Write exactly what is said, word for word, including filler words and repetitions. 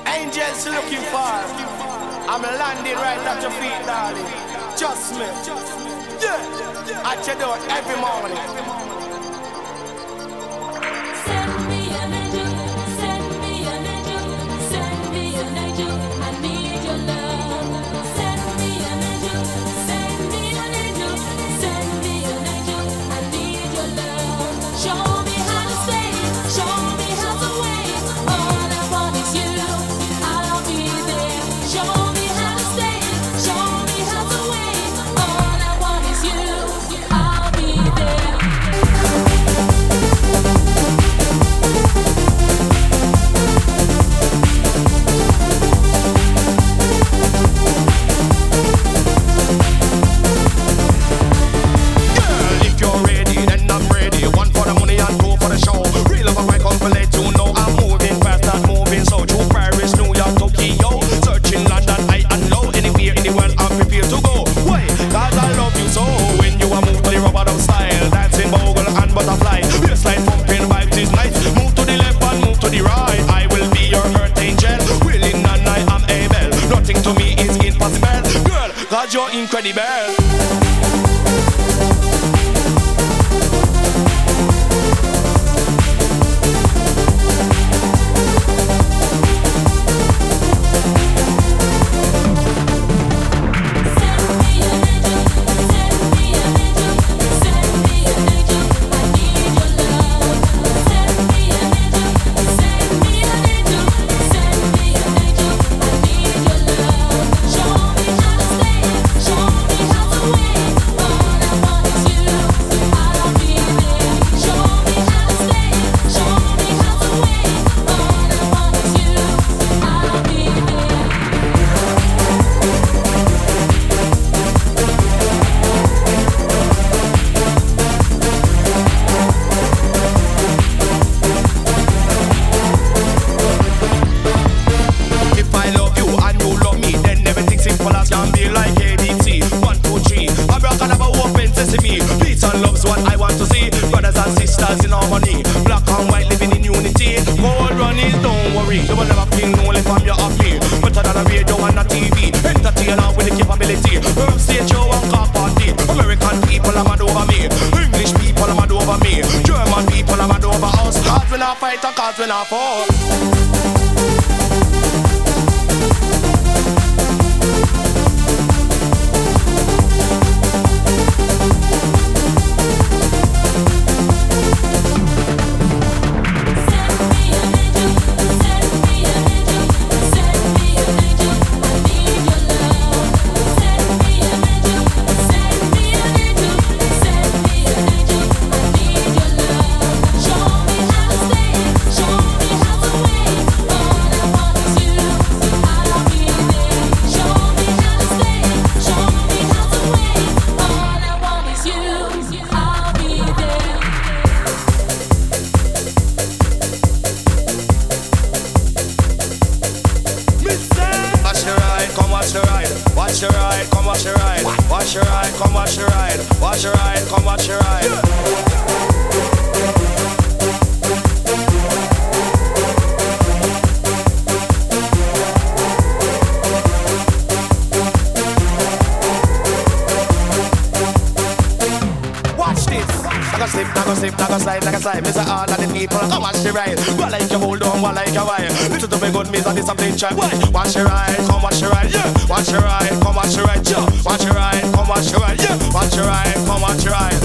Angels looking for. I'm landing right at your feet, darling. Just me. Yeah. At your door every morning. Send me an angel, send me an angel, send me an angel. I need your love. Send me an angel, send me an angel, send me an angel. I need your love. Show me how to stay, show me how to wait. All I want is you. I'll be there. Show me how to stay, show me how to wait. All I want is you. I'll be there. You're incredible. When I fall. Mister all of the people, come watch the ride. Well, like you hold on, well, like you wire. Listen to me good, miss, and this something try. Watch the ride, come watch the ride, yeah. Watch the ride, come watch the ride, yeah. Watch the ride, come watch the ride, yeah. Watch the ride, come watch the ride.